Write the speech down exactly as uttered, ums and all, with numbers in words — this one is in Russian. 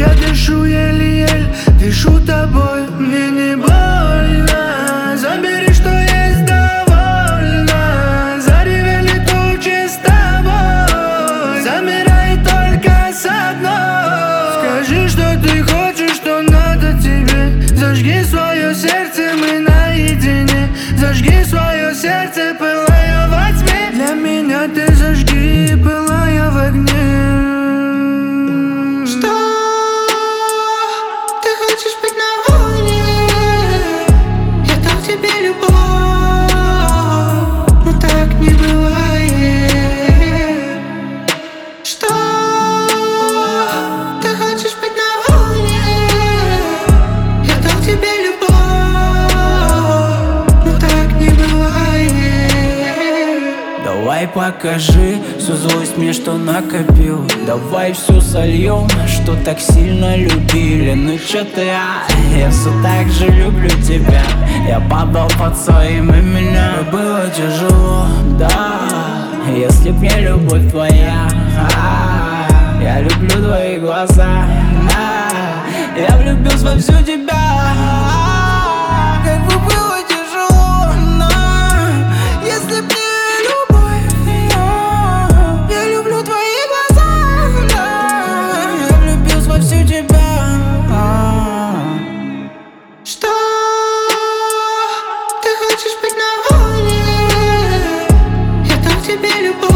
Я дышу еле-еле, дышу тобой. Мне не больно, забери, что есть, довольно. Заревели тучи с тобой, замирай только с одной. Скажи, что ты хочешь, что надо тебе. Зажги свое сердце, мы наедине. Зажги свое сердце, пылая во тьме. Для меня ты зажги, пылая в огне. Что? Ты хочешь быть на воле? Я дал тебе любовь, но так не бывает. Что? Ты хочешь быть на воле? Я дал тебе любовь, но так не бывает. Давай покажи всю злость мне, что накопил. Давай все сольем, что так сильно любили. Ну чё ты, а? Я все так же люблю тебя. Я падал под своим именем. Было тяжело, да, если б не любовь твоя. А, я люблю твои глаза, а, я влюбился во всю тебя. Как бы было тяжело, но если б не Что? Ты хочешь быть на воле? Я дал тебе любовь.